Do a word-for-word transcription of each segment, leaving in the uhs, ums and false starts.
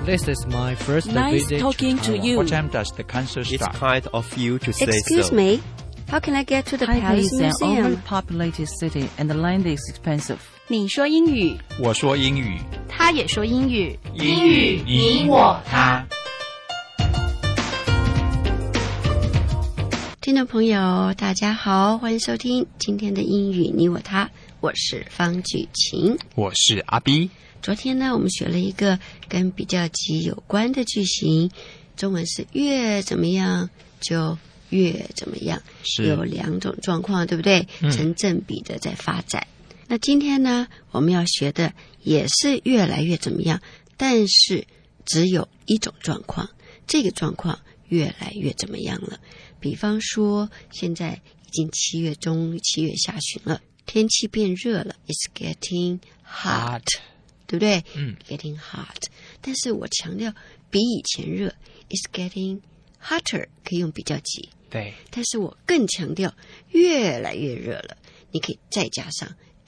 This is my first Nice visit talking to Taiwan. you. What time does the concert It's start? kind of you to say Excuse so. me, how can I get to the Taipei Palace is an Museum? overpopulated city and the land is expensive. 你说英语， 我说英语， 他也说英语， 英语你我他。 听众朋友大家好，欢迎收听今天的英语你我他，我是方举晴。 我是阿 B。 昨天呢，我们学了一个跟比较级有关的句型，中文是越怎么样就越怎么样， 是有两种状况，对不对？ 嗯成正比的在发展。那今天呢，我们要学的也是越来越怎么样，但是只有一种状况，这个状况越来越怎么样了。比方说，现在已经七月中、七月下旬了，天气变热了 ，It's getting hot，, Hot 对不对？ 嗯 ，getting hot。但是我强调比以前热 ，It's getting hotter，可以用比较级。 对， 但是我更强调越来越热了，你可以再加上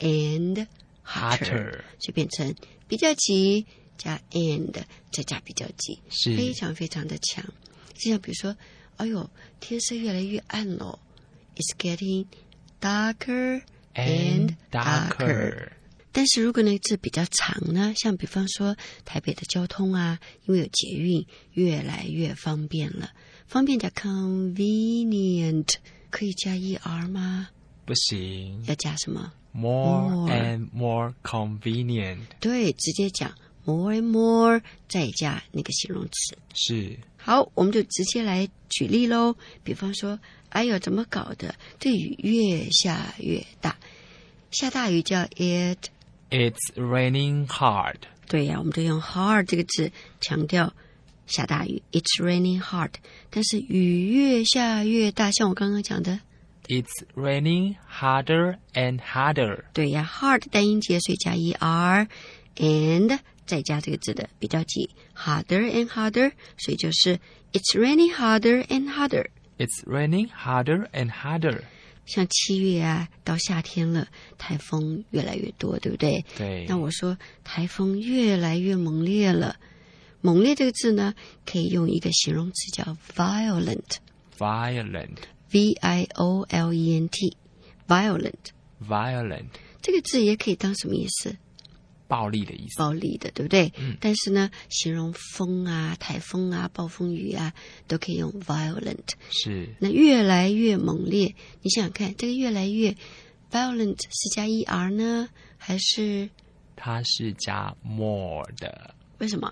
and hotter，, Hotter 就变成比较级加 and 再加比较级， 是非常非常的强。就像比如说，哎呦，天色越来越暗了 ，It's getting darker and darker。但是如果那个字比较长呢，像比方说台北的交通啊，因为有捷运，越来越方便了。方便加 convenient， 可以加 er 吗？ 不行要加什么？ ，more More and more convenient 对，直接讲 more and more， 再加那个形容词。 是好，我们就直接来举例喽。比方说，哎呦，怎么搞的？这雨越下越大，下大雨叫 it。 It's raining hard。 对呀，我们都用 hard 这个字强调下大雨 ，It's raining hard。但是雨越下越大，像我刚刚讲的， It's raining harder and harder。 对呀 ，hard 单音节，所以加 er and 再加这个字的比较级 harder and harder， 所以就是 It's raining harder and harder。 It's raining harder and harder。 像七月啊，到夏天了，台风越来越多，对不对？ 对， 那我说台风越来越猛烈了。猛烈这个字呢，可以用一个形容词叫 violent， violent V I O L E N T violent。 violent 这个字也可以当什么意思？ 暴力的意思。 暴力的，对不对？ 嗯但是呢，形容风啊、台风啊、暴风雨啊，都可以用 violent。 是那越来越猛烈，你想想看，这个越来越 violent 是加 er 呢，还是它是加 more 的为什么？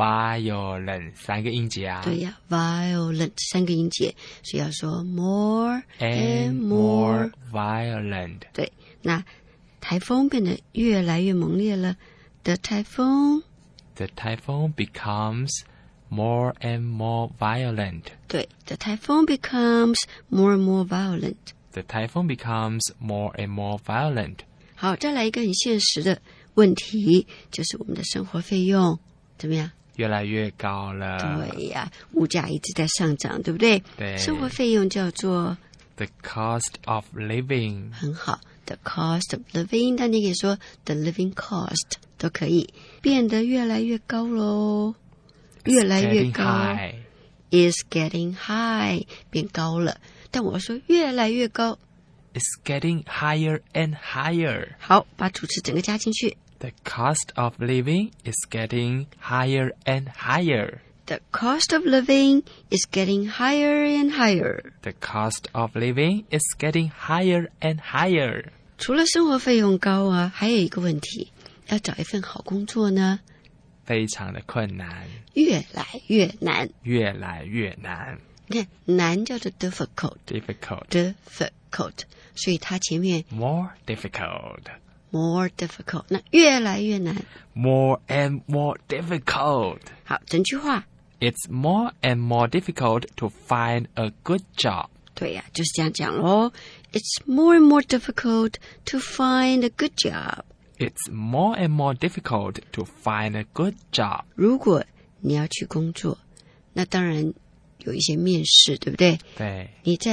violent 三个音节啊。 对呀 ，violent 三个音节，所以要说 more and more violent。 对，那台风变得越来越猛烈了。The typhoon， The typhoon becomes more and more violent. 对 ，the typhoon becomes more and more violent。 The typhoon becomes more and more violent. 好，再来一个很现实的问题，就是我们的生活费用怎么样？ 越来越高了。 对呀，物价一直在上涨，对不对？ 对生活费用叫做 The cost of living. 很好，the cost of living， 但你可以说 the living cost 都可以，变得越来越高喽，越来越 Getting 高 high. is getting high， 变高了。但我说越来越高， It's getting higher and higher. 好，把主词整个加进去。 The cost of living is getting higher and higher. The cost of living is getting higher and higher。 The cost of living is getting higher and higher. 除了生活费用高啊，还有一个问题，要找一份好工作呢， 非常的困难， 越来越难。 越来越难。 你看，难叫做 difficult， Difficult. difficult， 所以它前面 More difficult. more difficult， 那越来越难。 More and more difficult. 好，整句话， It's more and more difficult to find a good job. 对呀、就是这样讲咯。It's more and more difficult to find a good job。 It's more and more difficult to find a good job. 如果你要去工作，那当然有一些面试，对不对？ 对， 你在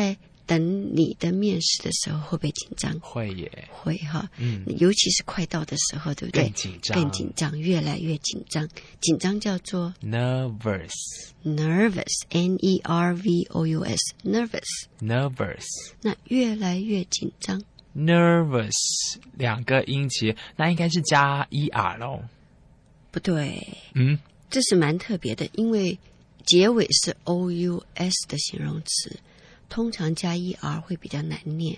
等你的面试的时候会不会紧张？ 会耶， 会哈， 嗯， 尤其是快到的时候，对不对？ 更紧张， 更紧张，越来越紧张。紧张叫做 nervous nervous，N E R V O U S，nervous nervous。 那越来越紧张 nervous 两个音节，那应该是加 er 咯。 不对， 嗯， 这是蛮特别的，因为结尾是 O U S 的形容词，通常加 er 会比较难念。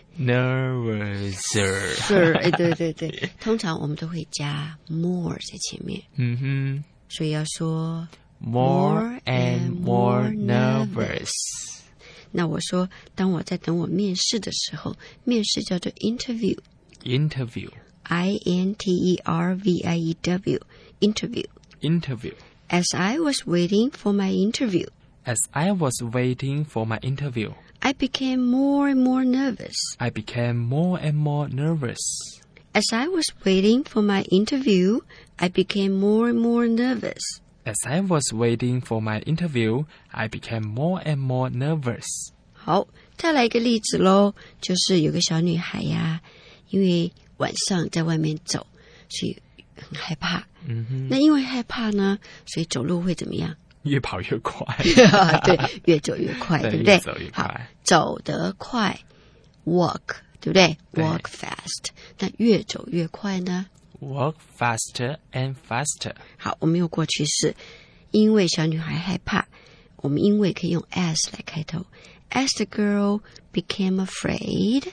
nervouser 是，哎，对对对，通常我们都会加 more 在前面， 嗯哼， 所以要说 more and more nervous。 那我说，当我在等我面试的时候，面试叫做 interview， interview I N T E R V I E W interview interview As I was waiting for my interview, As I was waiting for my interview, I became more and more nervous. I became more and more nervous. As I was waiting for my interview, I became more and more nervous. As I was waiting for my interview, I became more and more nervous. 好，再来一个例子咯，就是有个小女孩呀，因为晚上在外面走，所以很害怕。 嗯哼， 那因为害怕呢，所以走路会怎么样？ 越跑越快。 对，越走越快， 对对不对？ 越走越快好，走得快 ，walk， 对不对对 ？walk fast。那越走越快呢？ Walk faster and faster. 好，我们用过去式，因为小女孩害怕，我们因为可以用 as 来开头。As the girl became afraid,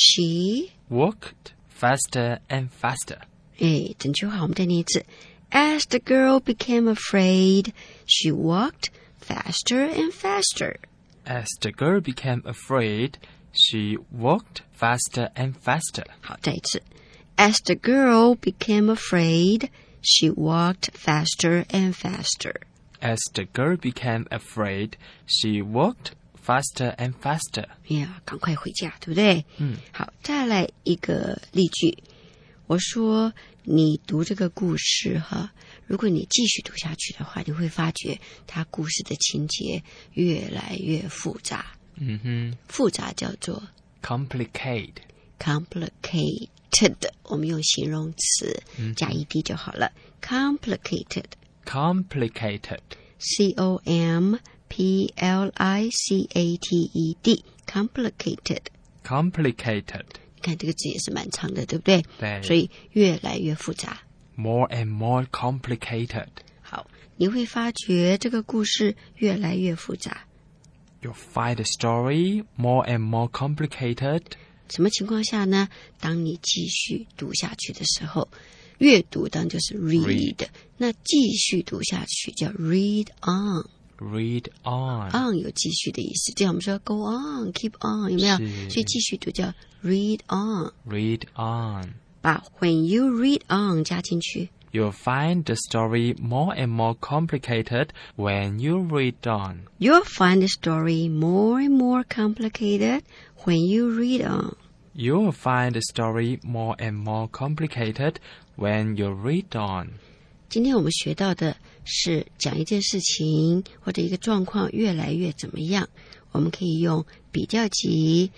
she Walked faster and faster. 哎，整句话我们再念一次。As the girl became afraid, she walked faster and faster. As the girl became afraid, she walked faster and faster. 好，再一次。As the girl became afraid, she walked faster and faster. As the girl became afraid, she walked faster and faster. 哎呀，赶快回家，对不对？ 嗯， 好，再来一个例句。我说，你读这个故事哈，如果你继续读下去的话，你会发觉它故事的情节越来越复杂。 嗯哼， 复杂叫做 complicate. complicated，我们用形容词加 ed 就好了。complicated， Complicated. C O M P L I C A T E D complicated。 Complicated. 你看这个字也是蛮长的，对不对？ 对所以越来越复杂。 More and more complicated. 好，你会发觉这个故事越来越复杂。 You'll find the story more and more complicated. 什么情况下呢？当你继续读下去的时候，阅读当然就是 read，, Read 那继续读下去叫 read on。 Read on. on 有继续的意思，这样我们说 go on keep on 有没有？ 是所以继续读叫 read on， Read on. 把 when you read on 加进去。 You'll find the story more and more complicated when you read on. You'll find the story more and more complicated when you read on. You'll find the story more and more complicated when you read on. 今天我们学到的是讲一件事情或者一个状况越来越怎么样，我们可以用比较级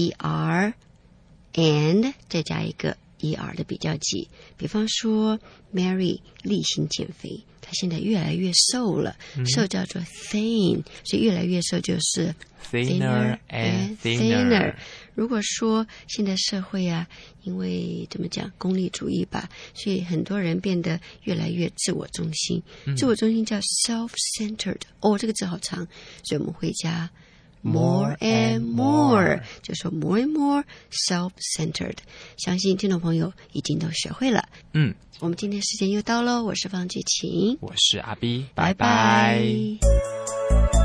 er and 再加一个 er 的比较级。比方说 Mary 例行减肥，她现在越来越瘦了，嗯、瘦叫做 thin， 所以越来越瘦就是 thinner and thinner, thinner。如果说现在社会啊，因为怎么讲功利主义吧，所以很多人变得越来越自我中心。嗯、自我中心叫 self-centered， 哦，这个字好长，所以我们会加 more and more， 就说 more and more self-centered。相信听众朋友已经都学会了。 嗯， 我们今天时间又到了，我是方季晴， 我是阿 B， 拜拜拜。 拜。